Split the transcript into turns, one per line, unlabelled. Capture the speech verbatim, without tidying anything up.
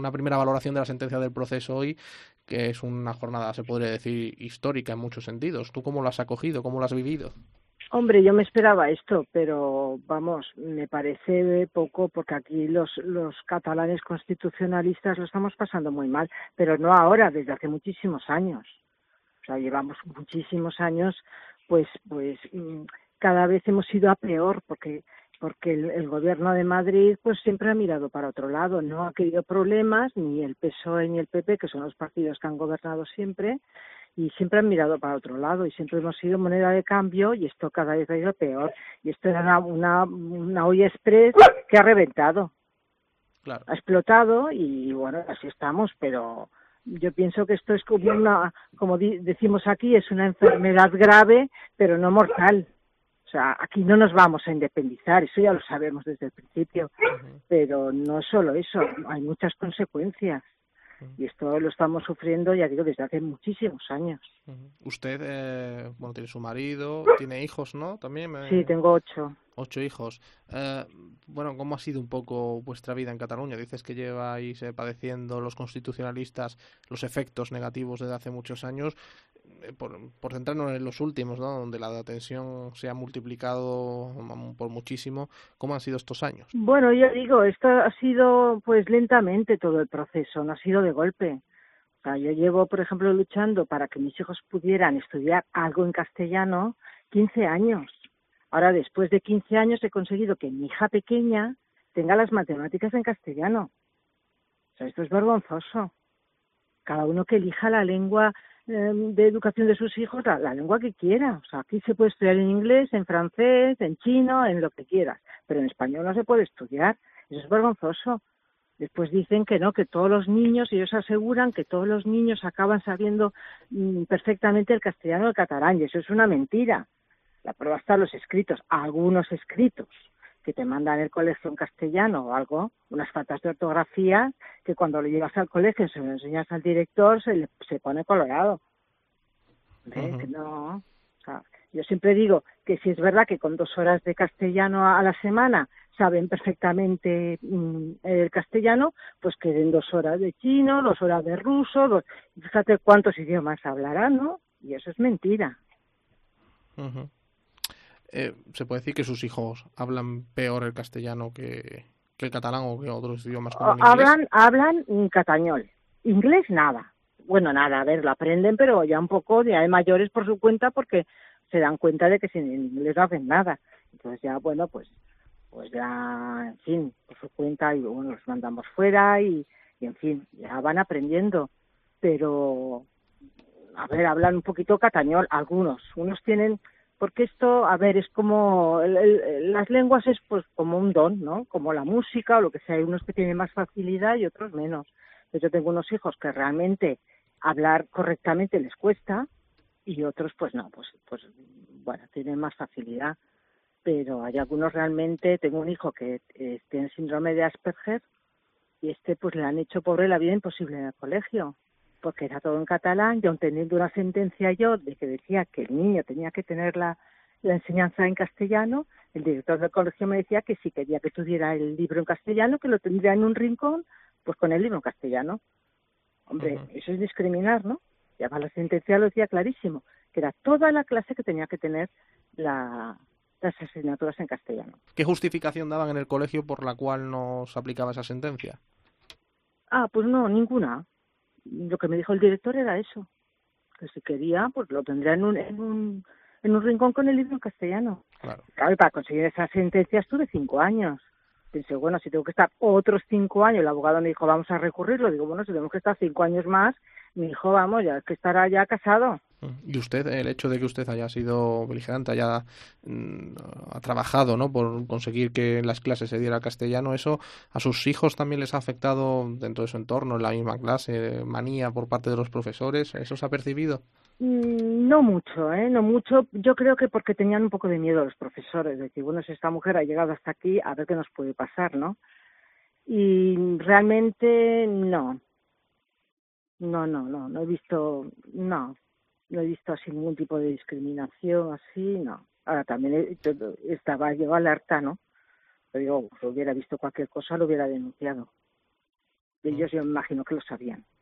Una primera valoración de la sentencia del proceso hoy, que es una jornada, se podría decir, histórica en muchos sentidos. ¿Tú cómo lo has acogido? ¿Cómo lo has vivido?
Hombre, yo me esperaba esto, pero vamos, me parece poco porque aquí los, los catalanes constitucionalistas lo estamos pasando muy mal, pero no ahora, desde hace muchísimos años. O sea, llevamos muchísimos años, pues, pues mm, cada vez hemos ido a peor porque porque el, el gobierno de Madrid pues siempre ha mirado para otro lado, no ha querido problemas, ni el P S O E ni el P P, que son los partidos que han gobernado siempre, y siempre han mirado para otro lado y siempre hemos sido moneda de cambio y esto cada vez ha ido peor. Y esto era una, una, una olla express que ha reventado,
Claro.
ha explotado y bueno, así estamos, pero yo pienso que esto es como una, como di- decimos aquí, es una enfermedad grave, pero no mortal. O sea, aquí no nos vamos a independizar, eso ya lo sabemos desde el principio,
Uh-huh.
pero no es solo eso, hay muchas consecuencias
Uh-huh.
y esto lo estamos sufriendo, ya digo, desde hace muchísimos años.
Uh-huh. Usted, eh, bueno, tiene su marido, tiene hijos, ¿no? También
Sí,
me...
tengo ocho.
Ocho hijos. Eh, bueno, ¿cómo ha sido un poco vuestra vida en Cataluña? Dices que lleváis eh, padeciendo los constitucionalistas los efectos negativos desde hace muchos años. Eh, por, por centrarnos en los últimos, ¿no? Donde la tensión se ha multiplicado mm, por muchísimo. ¿Cómo han sido estos años?
Bueno, yo digo, esto ha sido pues lentamente todo el proceso, no ha sido de golpe. O sea, yo llevo, por ejemplo, luchando para que mis hijos pudieran estudiar algo en castellano quince años. Ahora, después de quince años, he conseguido que mi hija pequeña tenga las matemáticas en castellano. O sea, esto es vergonzoso. Cada uno que elija la lengua eh, de educación de sus hijos, la, la lengua que quiera. O sea, aquí se puede estudiar en inglés, en francés, en chino, en lo que quieras, pero en español no se puede estudiar. Eso es vergonzoso. Después dicen que no, que todos los niños, ellos aseguran que todos los niños acaban sabiendo mm, perfectamente el castellano o el catalán, y eso es una mentira. La prueba está en los escritos, algunos escritos que te mandan el colegio en castellano o algo, unas faltas de ortografía, que cuando lo llevas al colegio se lo enseñas al director, se le se pone colorado. ¿Ve? Que
Uh-huh.
no. O sea, yo siempre digo que si es verdad que con dos horas de castellano a la semana saben perfectamente mm, el castellano, pues que den dos horas de chino, dos horas de ruso, dos... fíjate cuántos idiomas hablarán, ¿no? Y eso es mentira.
Uh-huh. Eh, ¿se puede decir que sus hijos hablan peor el castellano que, que el catalán o que otros idiomas como
O-
el inglés?
hablan, hablan mm, catañol. Inglés nada. Bueno, nada, a ver, lo aprenden, pero ya un poco ya de mayores por su cuenta porque se dan cuenta de que sin inglés no hacen nada. Entonces ya, bueno, pues pues ya, en fin, por su cuenta, y bueno, los mandamos fuera y, y en fin, ya van aprendiendo. Pero, a ver, hablan un poquito catañol, algunos. Unos tienen, porque esto, a ver, es como, el, el, las lenguas es pues como un don, ¿no? Como la música o lo que sea. Hay unos que tienen más facilidad y otros menos. Pues yo tengo unos hijos que realmente hablar correctamente les cuesta y otros pues no, pues, pues bueno, tienen más facilidad, pero hay algunos realmente, tengo un hijo que eh, tiene síndrome de Asperger y este pues le han hecho pobre la vida imposible en el colegio, porque era todo en catalán y aun teniendo una sentencia yo de que decía que el niño tenía que tener la, la enseñanza en castellano, el director del colegio me decía que si quería que tuviera el libro en castellano, que lo tendría en un rincón, pues con el libro en castellano. Hombre,
Uh-huh.
eso es discriminar, ¿no? Y además la sentencia lo decía clarísimo, que era toda la clase que tenía que tener la, las asignaturas en castellano.
¿Qué justificación daban en el colegio por la cual no se aplicaba esa sentencia?
Ah, pues no, ninguna. Lo que me dijo el director era eso, que si quería, pues lo tendría en un, en un, en un rincón con el libro en castellano.
Claro.
Claro, y para conseguir esa sentencia estuve cinco años. Pensé, bueno, si tengo que estar otros cinco años, el abogado me dijo, vamos a recurrirlo. Digo, bueno, si tenemos que estar cinco años más, mi hijo, vamos, ya es que estará ya casado.
Y usted, el hecho de que usted haya sido beligerante, haya mm, ha trabajado, ¿no? Por conseguir que en las clases se diera castellano, ¿eso a sus hijos también les ha afectado dentro de su entorno, en la misma clase, manía por parte de los profesores? ¿Eso se ha percibido?
Mm, No mucho, ¿eh? No mucho. Yo creo que porque tenían un poco de miedo los profesores, de decir, bueno, si esta mujer ha llegado hasta aquí, a ver qué nos puede pasar, ¿no? Y realmente no, no, no, no, no he visto, no, no he visto así ningún tipo de discriminación, así, no. Ahora también he- todo- estaba yo alerta, ¿no? Pero digo, si hubiera visto cualquier cosa, lo hubiera denunciado. Y ellos yo me imagino que lo sabían.